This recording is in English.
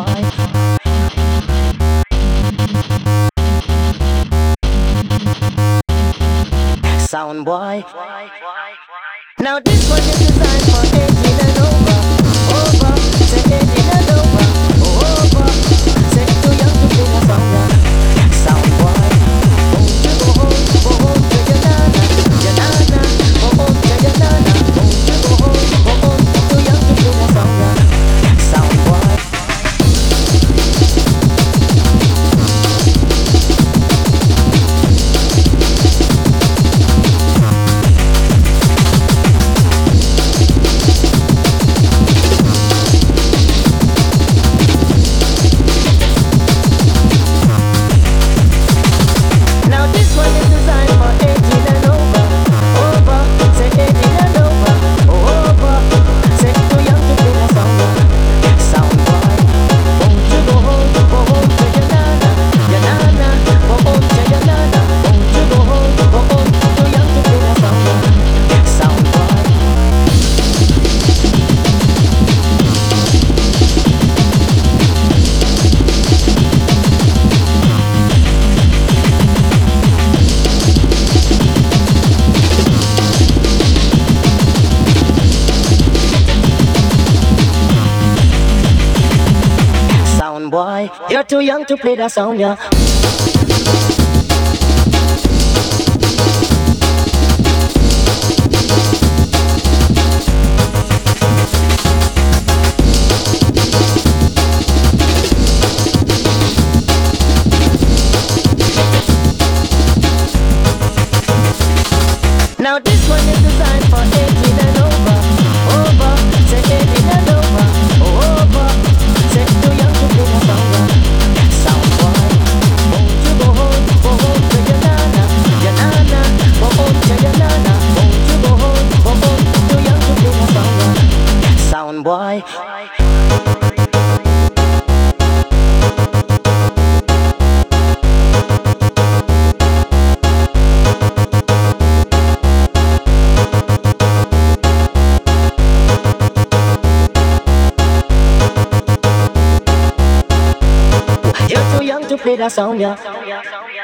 Sound boy. Now this one is designed for 18 and over. Over, say 18 and over. Over, say too young to play the song. Sound boy. Won't you go home to your nana, your nana. Go home to your nana. Won't you go home, too young to play the song. Sound boy. Now this one is designed for 18 and over. Over, say 18 and over. Over, say too young to play the song. Sound boy, won't you go home to your nana, your nana. Go home to your nana. Won't you go home, too young to play the song. Sound boy. Sound boy, you're too young to play that song, yeah. Now this one is designed for 18 and over. Over, say 18 and over. Over, say too young to play the song. Sound boy, won't you go home to your nana, your nana. Go home to your nana. Won't you go home, too young to play the song. Sound boy. You're too young to play that song, yeah.